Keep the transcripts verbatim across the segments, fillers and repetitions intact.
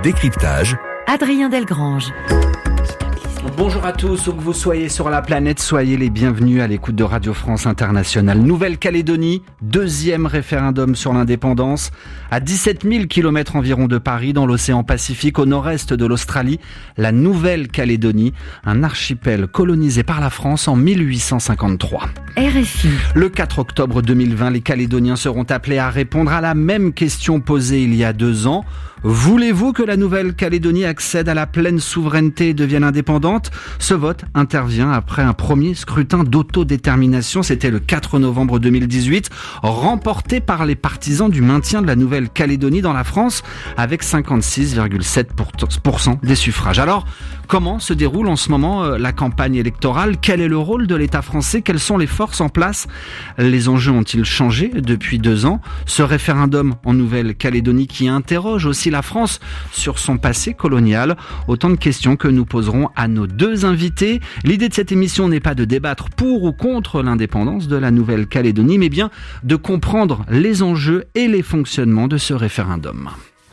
Décryptage. Adrien Delgrange. Bonjour à tous, où que vous soyez sur la planète, soyez les bienvenus à l'écoute de Radio France Internationale. Nouvelle-Calédonie, deuxième référendum sur l'indépendance, à dix-sept mille kilomètres environ de Paris, dans l'océan Pacifique, au nord-est de l'Australie, la Nouvelle-Calédonie, un archipel colonisé par la France en mille huit cent cinquante-trois. R F I. Le quatre octobre deux mille vingt, les Calédoniens seront appelés à répondre à la même question posée il y a deux ans. Voulez-vous que la Nouvelle-Calédonie accède à la pleine souveraineté et devienne indépendante ? Ce vote intervient après un premier scrutin d'autodétermination, c'était le quatre novembre deux mille dix-huit, remporté par les partisans du maintien de la Nouvelle-Calédonie dans la France, avec cinquante-six virgule sept pour cent des suffrages. Alors, comment se déroule en ce moment la campagne électorale ? Quel est le rôle de l'État français ? Quelles sont les forces en place ? Les enjeux ont-ils changé depuis deux ans ? Ce référendum en Nouvelle-Calédonie qui interroge aussi la France sur son passé colonial. Autant de questions que nous poserons à nos deux invités. L'idée de cette émission n'est pas de débattre pour ou contre l'indépendance de la Nouvelle-Calédonie, mais bien de comprendre les enjeux et les fonctionnements de ce référendum.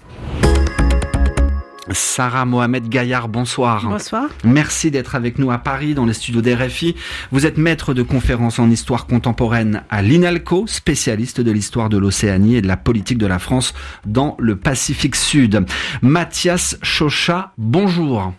Sarah Mohamed Gaillard, bonsoir. Bonsoir. Merci d'être avec nous à Paris, dans les studios d'R F I. Vous êtes maître de conférences en histoire contemporaine à l'INALCO, spécialiste de l'histoire de l'Océanie et de la politique de la France dans le Pacifique Sud. Mathias Chauchat, bonjour.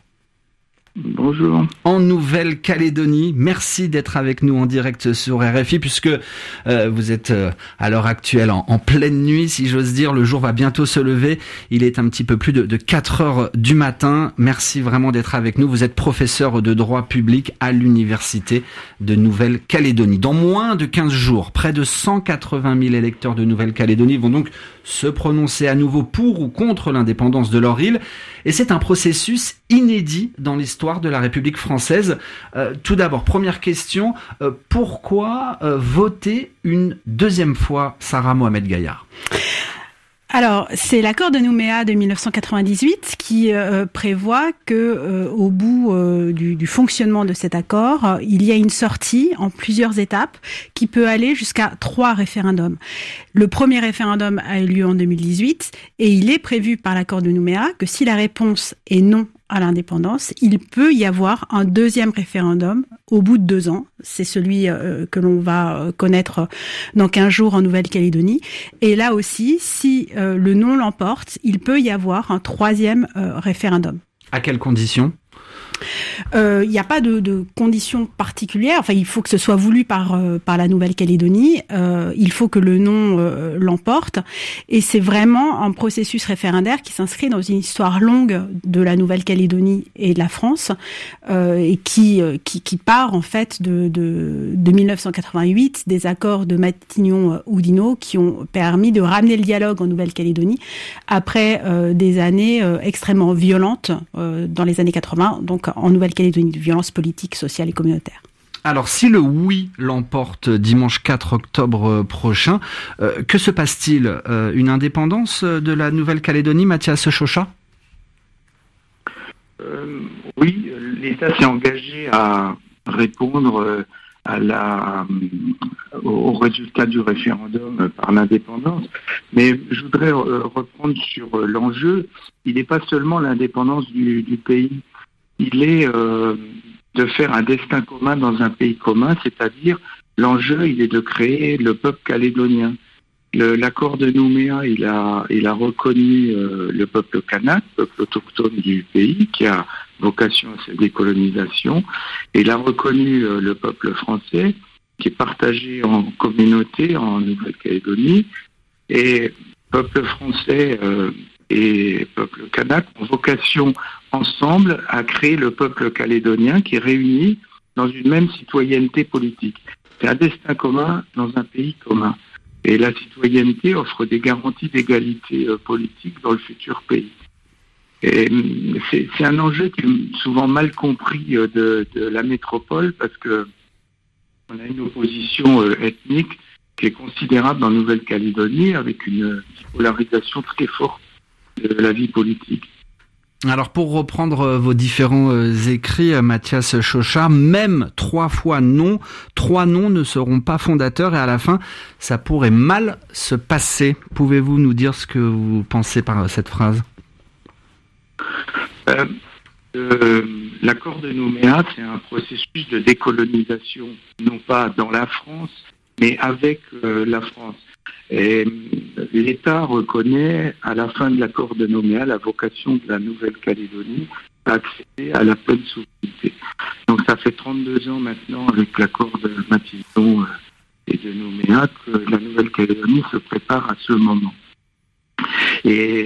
Bonjour. En Nouvelle-Calédonie, merci d'être avec nous en direct sur R F I, puisque euh, vous êtes euh, à l'heure actuelle en, en pleine nuit, si j'ose dire. Le jour va bientôt se lever. Il est un petit peu plus de, de quatre heures du matin. Merci vraiment d'être avec nous. Vous êtes professeur de droit public à l'Université de Nouvelle-Calédonie. Dans moins de quinze jours, près de cent quatre-vingt mille électeurs de Nouvelle-Calédonie vont donc se prononcer à nouveau pour ou contre l'indépendance de leur île. Et c'est un processus inédit dans l'histoire de la République française. Euh, tout d'abord, première question, euh, pourquoi euh, voter une deuxième fois, Sarah Mohamed Gaillard ? Alors, c'est l'accord de Nouméa de mille neuf cent quatre-vingt-dix-huit qui euh, prévoit que, euh, au bout euh, du, du fonctionnement de cet accord, euh, il y a une sortie en plusieurs étapes qui peut aller jusqu'à trois référendums. Le premier référendum a eu lieu en deux mille dix-huit et il est prévu par l'accord de Nouméa que si la réponse est non à l'indépendance, il peut y avoir un deuxième référendum au bout de deux ans. C'est celui euh, que l'on va connaître dans quinze jours en Nouvelle-Calédonie. Et là aussi, si euh, le non l'emporte, il peut y avoir un troisième euh, référendum. À quelles conditions ? Il euh, n'y a pas de, de conditions particulières. Enfin, il faut que ce soit voulu par euh, par la Nouvelle-Calédonie. Euh, il faut que le non euh, l'emporte. Et c'est vraiment un processus référendaire qui s'inscrit dans une histoire longue de la Nouvelle-Calédonie et de la France, euh, et qui, euh, qui qui part en fait de de, de mille neuf cent quatre-vingt-huit, des accords de Matignon-Oudinot qui ont permis de ramener le dialogue en Nouvelle-Calédonie après euh, des années euh, extrêmement violentes euh, dans les années quatre-vingts. Donc en Nouvelle-Calédonie, de violence politique, sociale et communautaire. Alors, si le oui l'emporte dimanche quatre octobre prochain, euh, que se passe-t-il ? euh, Une indépendance de la Nouvelle-Calédonie, Mathias Chauchat ? euh, Oui, l'État s'est engagé à répondre à la, au résultat du référendum par l'indépendance. Mais je voudrais reprendre sur l'enjeu. Il n'est pas seulement l'indépendance du, du pays. Il est euh, de faire un destin commun dans un pays commun, c'est-à-dire l'enjeu, il est de créer le peuple calédonien. Le, l'accord de Nouméa, il a, il a reconnu euh, le peuple kanak, peuple autochtone du pays, qui a vocation à sa décolonisation. Et il a reconnu euh, le peuple français, qui est partagé en communautés en Nouvelle-Calédonie. Et peuple français euh, et peuple kanak ont vocation ensemble à créer le peuple calédonien qui est réuni dans une même citoyenneté politique. C'est un destin commun dans un pays commun. Et la citoyenneté offre des garanties d'égalité euh, politique dans le futur pays. Et c'est, c'est un enjeu qui est souvent mal compris euh, de, de la métropole parce que on a une opposition euh, ethnique qui est considérable en Nouvelle-Calédonie avec une polarisation très forte de la vie politique. Alors pour reprendre vos différents écrits, Mathias Chauchat, même trois fois non, trois non ne seront pas fondateurs et à la fin, ça pourrait mal se passer. Pouvez-vous nous dire ce que vous pensez par cette phrase ? Euh, euh, l'accord de Nouméa, c'est un processus de décolonisation, non pas dans la France, mais avec euh, la France. Et l'État reconnaît, à la fin de l'accord de Nouméa, la vocation de la Nouvelle-Calédonie à accéder à la pleine souveraineté. Donc ça fait trente-deux ans maintenant, avec l'accord de Matignon et de Nouméa, que la Nouvelle-Calédonie se prépare à ce moment. Et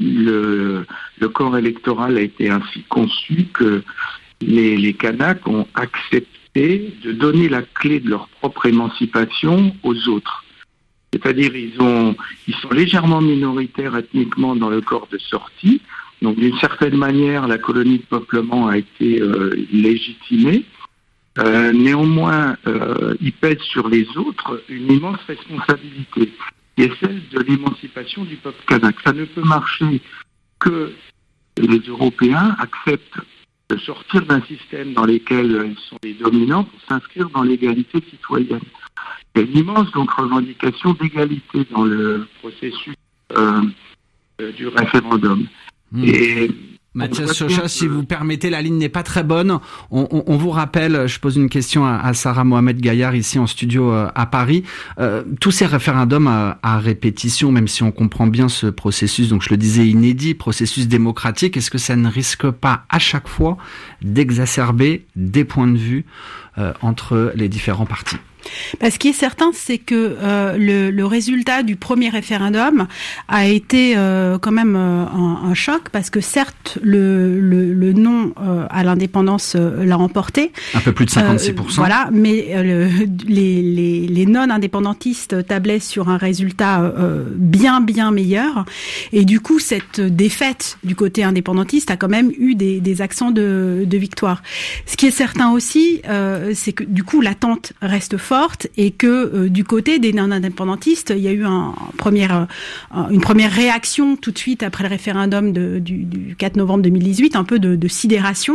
le, le corps électoral a été ainsi conçu que les, les Kanaks ont accepté de donner la clé de leur propre émancipation aux autres. C'est-à-dire ils ont, ils sont légèrement minoritaires ethniquement dans le corps de sortie. Donc d'une certaine manière, la colonie de peuplement a été euh, légitimée. Euh, néanmoins, euh, il pèse sur les autres une immense responsabilité, qui est celle de l'émancipation du peuple kanak. Ça ne peut marcher que les Européens acceptent de sortir d'un système dans lequel ils sont les dominants pour s'inscrire dans l'égalité citoyenne. Il y a une immense donc, revendication d'égalité dans le processus euh, euh, du référendum. Mmh. Et Mathias Chauchat, si vous permettez, la ligne n'est pas très bonne. On, on, on vous rappelle, je pose une question à, à Sarah Mohamed Gaillard ici en studio euh, à Paris. Euh, tous ces référendums à, à répétition, même si on comprend bien ce processus, donc je le disais inédit, processus démocratique, est-ce que ça ne risque pas à chaque fois d'exacerber des points de vue euh, entre les différents partis ? Bah, ce qui est certain, c'est que euh, le, le résultat du premier référendum a été euh, quand même euh, un, un choc, parce que certes, le, le, le non euh, à l'indépendance euh, l'a emporté. Un peu plus de cinquante-six pour cent. Euh, voilà, mais euh, le, les, les, les non-indépendantistes tablaient sur un résultat euh, bien, bien meilleur. Et du coup, cette défaite du côté indépendantiste a quand même eu des, des accents de, de victoire. Ce qui est certain aussi, euh, c'est que du coup, l'attente reste forte. Et que euh, du côté des non-indépendantistes, il y a eu un, un première, euh, une première réaction tout de suite après le référendum de, du, du quatre novembre deux mille dix-huit, un peu de, de sidération.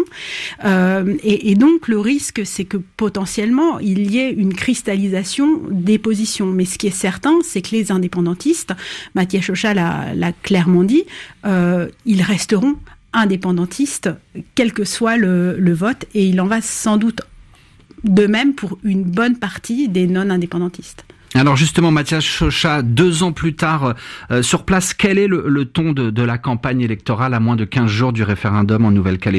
Euh, et, et donc le risque, c'est que potentiellement il y ait une cristallisation des positions. Mais ce qui est certain, c'est que les indépendantistes, Mathias Chauchat l'a, l'a clairement dit, euh, ils resteront indépendantistes, quel que soit le, le vote, et il en va sans doute de même pour une bonne partie des non-indépendantistes. Alors justement, Mathias Chauchat, deux ans plus tard, euh, sur place, quel est le, le ton de, de la campagne électorale à moins de quinze jours du référendum en Nouvelle-Calédonie ?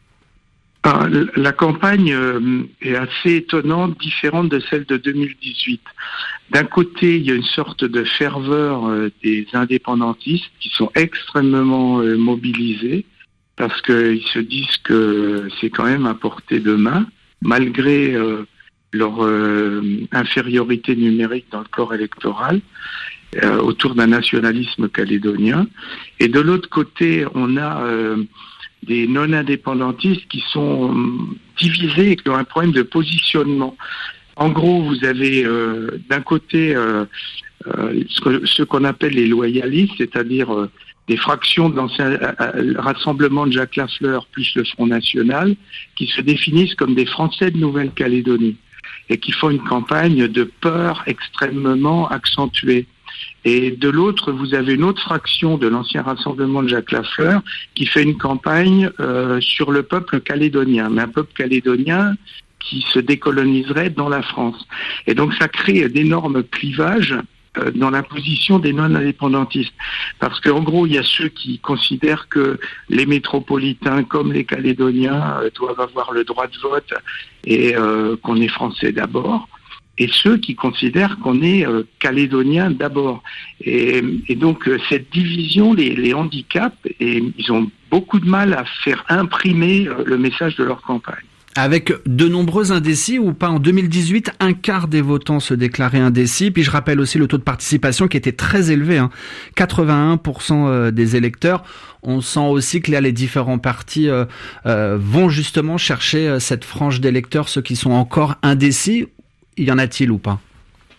Ah, la campagne euh, est assez étonnante, différente de celle de deux mille dix-huit. D'un côté, il y a une sorte de ferveur euh, des indépendantistes qui sont extrêmement euh, mobilisés, parce qu'ils se disent que c'est quand même à portée de main, malgré euh, leur euh, infériorité numérique dans le corps électoral, euh, autour d'un nationalisme calédonien. Et de l'autre côté, on a euh, des non-indépendantistes qui sont euh, divisés et qui ont un problème de positionnement. En gros, vous avez euh, d'un côté euh, euh, ce, que, ce qu'on appelle les loyalistes, c'est-à-dire euh, des fractions de l'ancien rassemblement de Jacques Lafleur plus le Front National, qui se définissent comme des Français de Nouvelle-Calédonie et qui font une campagne de peur extrêmement accentuée. Et de l'autre, vous avez une autre fraction de l'ancien rassemblement de Jacques Lafleur qui fait une campagne euh, sur le peuple calédonien, mais un peuple calédonien qui se décoloniserait dans la France. Et donc ça crée d'énormes clivages dans la position des non-indépendantistes. Parce qu'en gros, il y a ceux qui considèrent que les métropolitains, comme les Calédoniens, euh, doivent avoir le droit de vote et euh, qu'on est français d'abord, et ceux qui considèrent qu'on est euh, Calédonien d'abord. Et, et donc, euh, cette division les, les handicape, et ils ont beaucoup de mal à faire imprimer euh, le message de leur campagne. Avec de nombreux indécis ou pas. En deux mille dix-huit, un quart des votants se déclaraient indécis. Puis je rappelle aussi le taux de participation qui était très élevé, hein. quatre-vingt-un pour cent des électeurs. On sent aussi que là, les différents partis euh, euh, vont justement chercher cette frange d'électeurs, ceux qui sont encore indécis. Y en a-t-il ou pas ?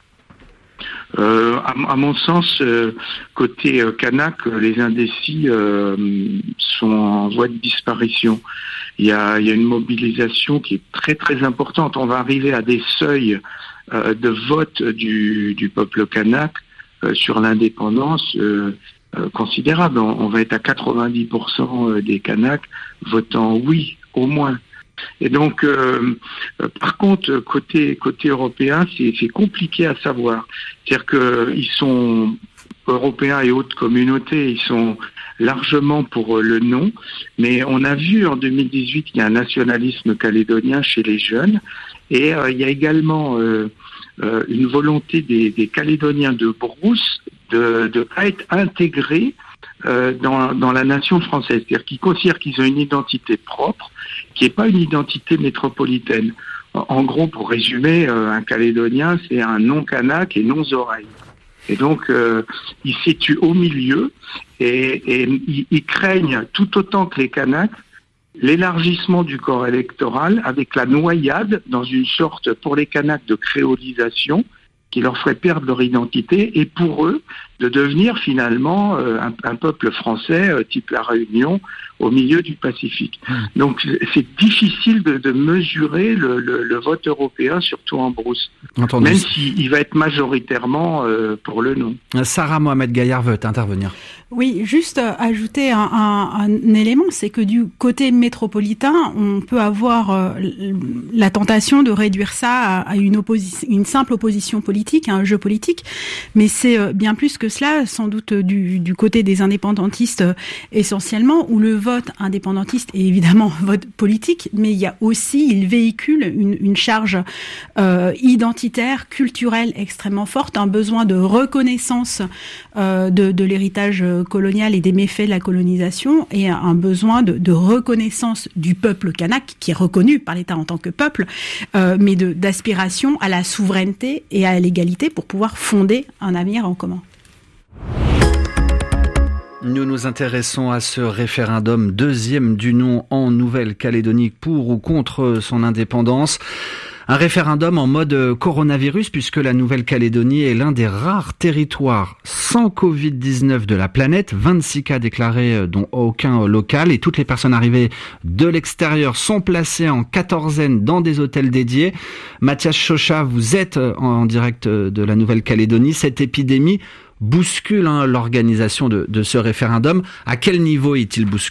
Euh, à, à mon sens, euh, côté euh, kanak, les indécis euh, sont en voie de disparition. Il y a, il y a une mobilisation qui est très très importante. On va arriver à des seuils euh, de vote du, du peuple kanak euh, sur l'indépendance euh, euh, considérable. On, on va être à quatre-vingt-dix pour cent des Kanaks votant oui, au moins. Et donc, euh, euh, par contre, côté côté européen, c'est, c'est compliqué à savoir. C'est-à-dire qu'ils sont européens et autres communautés, ils sont largement pour le non, mais on a vu en deux mille dix-huit qu'il y a un nationalisme calédonien chez les jeunes, et euh, il y a également euh, euh, une volonté des, des Calédoniens de brousse de ne pas être intégrés euh, dans, dans la nation française, c'est-à-dire qu'ils considèrent qu'ils ont une identité propre, qui n'est pas une identité métropolitaine. En, en gros, pour résumer, euh, un Calédonien, c'est un non-kanak et non-oreille. Et donc, euh, ils se situent au milieu et, et ils, ils craignent tout autant que les Kanaks l'élargissement du corps électoral avec la noyade dans une sorte, pour les Kanaks, de créolisation qui leur ferait perdre leur identité et pour eux, de devenir finalement euh, un, un peuple français euh, type la Réunion au milieu du Pacifique. Donc c'est difficile de, de mesurer le, le, le vote européen, surtout en brousse, Entendu. Même s'il va être majoritairement euh, pour le non. Sarah Mohamed Gaillard veut intervenir. Oui, juste ajouter un, un, un élément, c'est que du côté métropolitain, on peut avoir euh, la tentation de réduire ça à, à une, opposi- une simple opposition politique, à un jeu politique, mais c'est euh, bien plus que cela, sans doute du, du côté des indépendantistes euh, essentiellement, où le vote indépendantiste est évidemment vote politique, mais il y a aussi, il véhicule une, une charge euh, identitaire, culturelle extrêmement forte, un besoin de reconnaissance euh, de, de l'héritage colonial et des méfaits de la colonisation, et un besoin de, de reconnaissance du peuple kanak, qui est reconnu par l'État en tant que peuple, euh, mais de, d'aspiration à la souveraineté et à l'égalité pour pouvoir fonder un avenir en commun. Nous nous intéressons à ce référendum deuxième du non en Nouvelle-Calédonie pour ou contre son indépendance. Un référendum en mode coronavirus puisque la Nouvelle-Calédonie est l'un des rares territoires sans covid dix-neuf de la planète. vingt-six cas déclarés dont aucun local et toutes les personnes arrivées de l'extérieur sont placées en quatorzaine dans des hôtels dédiés. Mathias Chocha, vous êtes en direct de la Nouvelle-Calédonie. Cette épidémie bouscule hein, l'organisation de, de ce référendum. À quel niveau est-il bousculé ?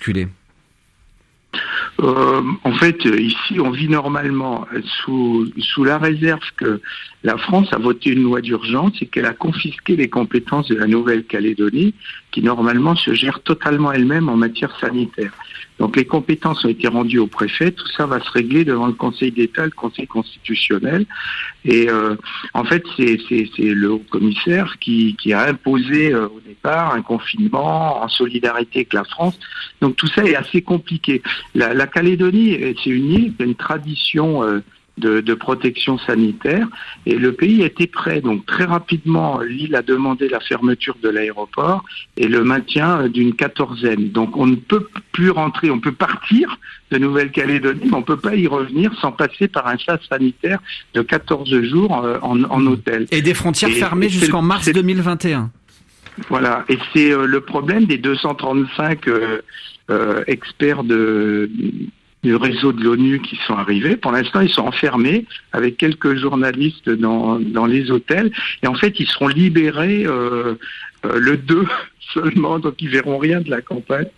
Euh, en fait, ici, on vit normalement sous, sous la réserve que la France a voté une loi d'urgence et qu'elle a confisqué les compétences de la Nouvelle-Calédonie, qui normalement se gère totalement elle-même en matière sanitaire. Donc les compétences ont été rendues au préfet, tout ça va se régler devant le Conseil d'État, le Conseil constitutionnel. Et euh, en fait, c'est, c'est, c'est le haut-commissaire qui, qui a imposé euh, au départ un confinement en solidarité avec la France. Donc tout ça est assez compliqué. La, la Calédonie, c'est une île qui a une tradition euh, de, de protection sanitaire et le pays était prêt. Donc très rapidement, l'île a demandé la fermeture de l'aéroport et le maintien d'une quatorzaine. Donc on ne peut plus rentrer, on peut partir de Nouvelle-Calédonie, mais on ne peut pas y revenir sans passer par un chasse sanitaire de quatorze jours en, en hôtel. Et des frontières et, fermées et jusqu'en mars deux mille vingt et un. Voilà, et c'est euh, le problème des deux cent trente-cinq euh, euh, experts de... du réseau de l'ONU qui sont arrivés. Pour l'instant, ils sont enfermés avec quelques journalistes dans, dans les hôtels. Et en fait, ils seront libérés euh, euh, le deux seulement, donc ils verront rien de la campagne.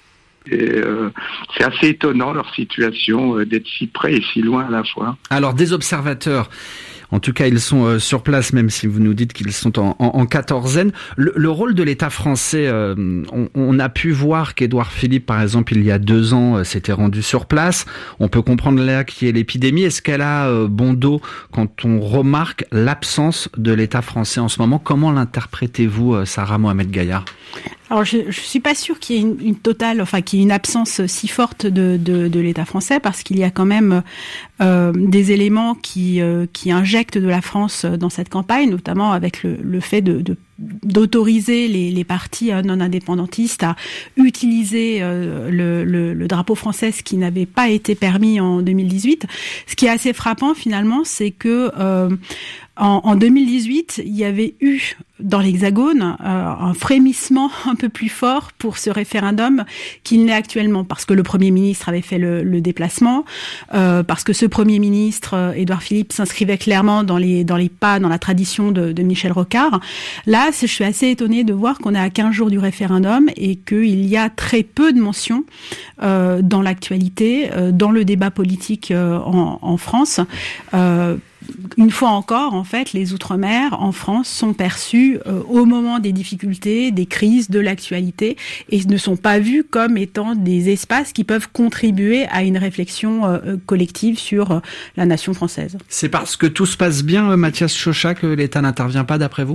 Et euh, c'est assez étonnant leur situation euh, d'être si près et si loin à la fois. Alors, des observateurs, en tout cas, ils sont euh, sur place, même si vous nous dites qu'ils sont en, en, en quatorzaine. Le, le rôle de l'État français, euh, on, on a pu voir qu'Édouard Philippe, par exemple, il y a deux ans, euh, s'était rendu sur place. On peut comprendre là qu'il y ait l'épidémie. Est-ce qu'elle a euh, bon dos quand on remarque l'absence de l'État français en ce moment ? Comment l'interprétez-vous, euh, Sarah Mohamed Gaillard ? Alors, je, je suis pas sûre qu'il y ait une, une totale, enfin qu'il y ait une absence si forte de, de, de l'État français, parce qu'il y a quand même euh, des éléments qui, euh, qui injectent de la France dans cette campagne, notamment avec le, le fait de, de d'autoriser les, les partis non indépendantistes à utiliser euh, le, le, le drapeau français, ce qui n'avait pas été permis en deux mille dix-huit. Ce qui est assez frappant finalement, c'est que euh, En, en deux mille dix-huit, il y avait eu dans l'Hexagone euh, un frémissement un peu plus fort pour ce référendum qu'il n'est actuellement, parce que le Premier ministre avait fait le, le déplacement, euh, parce que ce Premier ministre, euh, Édouard Philippe, s'inscrivait clairement dans les dans les pas, dans la tradition de, de Michel Rocard. Là, je suis assez étonnée de voir qu'on est à quinze jours du référendum et qu'il y a très peu de mentions euh, dans l'actualité, euh, dans le débat politique euh, en, en France. Euh, Une fois encore, en fait, les Outre-mer en France sont perçus euh, au moment des difficultés, des crises, de l'actualité, et ne sont pas vus comme étant des espaces qui peuvent contribuer à une réflexion euh, collective sur euh, la nation française. C'est parce que tout se passe bien, Mathias Chauchat, que l'État n'intervient pas, d'après vous ?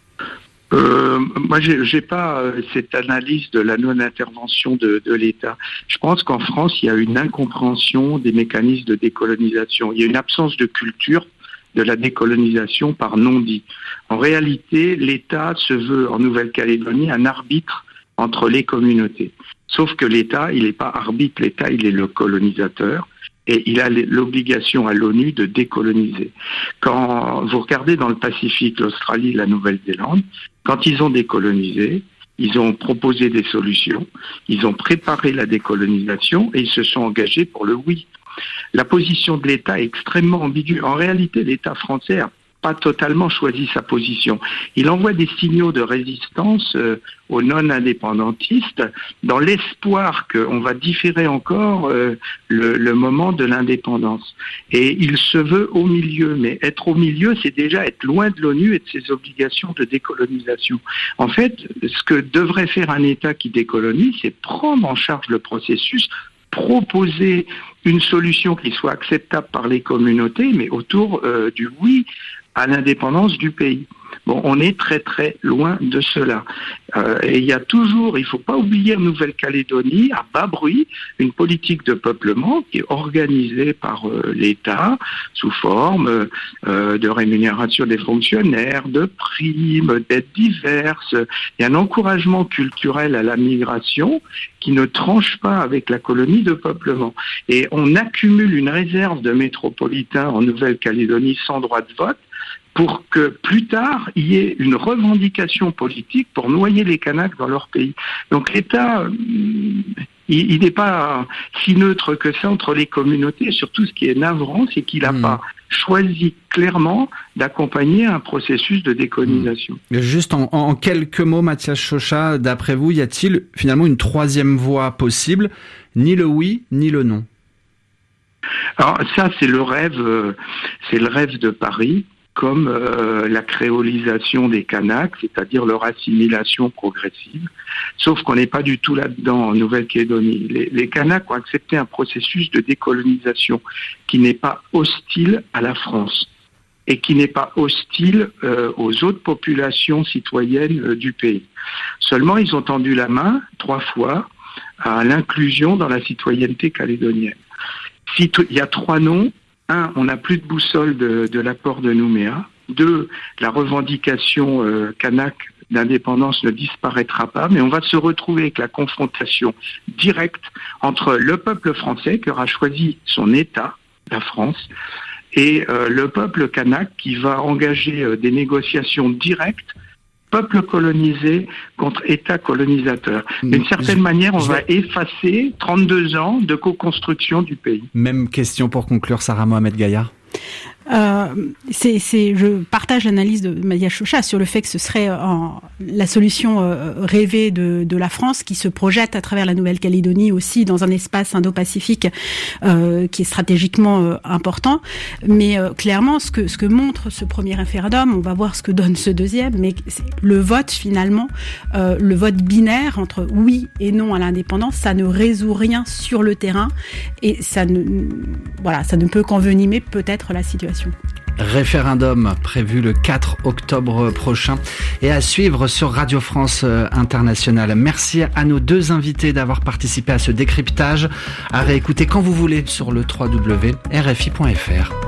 Euh, moi, j'ai, j'ai pas euh, cette analyse de la non-intervention de, de l'État. Je pense qu'en France, il y a une incompréhension des mécanismes de décolonisation. Il y a une absence de culture de la décolonisation par non-dit. En réalité, l'État se veut, en Nouvelle-Calédonie, un arbitre entre les communautés. Sauf que l'État, il n'est pas arbitre. L'État, il est le colonisateur. Et il a l'obligation à l'ONU de décoloniser. Quand vous regardez dans le Pacifique, l'Australie, la Nouvelle-Zélande, quand ils ont décolonisé, ils ont proposé des solutions, ils ont préparé la décolonisation et ils se sont engagés pour le oui. La position de l'État est extrêmement ambiguë. En réalité, l'État français a pas totalement choisi sa position. Il envoie des signaux de résistance euh, aux non-indépendantistes dans l'espoir qu'on va différer encore euh, le, le moment de l'indépendance. Et il se veut au milieu, mais être au milieu, c'est déjà être loin de l'ONU et de ses obligations de décolonisation. En fait, ce que devrait faire un État qui décolonise, c'est prendre en charge le processus, proposer une solution qui soit acceptable par les communautés, mais autour euh, du oui à l'indépendance du pays. Bon, on est très très loin de cela. Euh, et il y a toujours, il ne faut pas oublier en Nouvelle-Calédonie, à bas bruit, une politique de peuplement qui est organisée par euh, l'État sous forme euh, de rémunération des fonctionnaires, de primes, d'aides diverses. Il y a un encouragement culturel à la migration qui ne tranche pas avec la colonie de peuplement. Et on accumule une réserve de métropolitains en Nouvelle-Calédonie sans droit de vote, pour que plus tard, il y ait une revendication politique pour noyer les Kanaks dans leur pays. Donc l'État, il, il n'est pas si neutre que ça entre les communautés. Et surtout, ce qui est navrant, c'est qu'il n'a mmh. pas choisi clairement d'accompagner un processus de décolonisation. Mmh. Juste en, en quelques mots, Mathias Chauchat, d'après vous, y a-t-il finalement une troisième voie possible ? Ni le oui, ni le non. Alors ça, c'est le rêve, c'est le rêve de Paris, comme euh, la créolisation des Kanaks, c'est-à-dire leur assimilation progressive. Sauf qu'on n'est pas du tout là-dedans en Nouvelle-Calédonie. Les, les Kanaks ont accepté un processus de décolonisation qui n'est pas hostile à la France et qui n'est pas hostile euh, aux autres populations citoyennes euh, du pays. Seulement, ils ont tendu la main trois fois à l'inclusion dans la citoyenneté calédonienne. Il y a trois noms. Un, on n'a plus de boussole de, de l'accord de Nouméa. Deux, la revendication euh, kanak d'indépendance ne disparaîtra pas, mais on va se retrouver avec la confrontation directe entre le peuple français qui aura choisi son État, la France, et euh, le peuple kanak qui va engager euh, des négociations directes, peuple colonisé contre État colonisateur. D'une certaine je, manière, on va vais... effacer trente-deux ans de co-construction du pays. Même question pour conclure, Sarah Mohamed Gaillard. Euh, c'est, c'est, je partage l'analyse de Mathias Chauchat sur le fait que ce serait euh, la solution euh, rêvée de, de la France qui se projette à travers la Nouvelle-Calédonie aussi dans un espace indo-pacifique euh, qui est stratégiquement euh, important. Mais euh, clairement, ce que, ce que montre ce premier référendum, on va voir ce que donne ce deuxième, mais le vote finalement, euh, le vote binaire entre oui et non à l'indépendance, ça ne résout rien sur le terrain et ça ne, voilà, ça ne peut qu'envenimer peut-être la situation. Référendum prévu le quatre octobre prochain et à suivre sur Radio France Internationale. Merci à nos deux invités d'avoir participé à ce décryptage, à réécouter quand vous voulez sur le w w w point r f i point f r.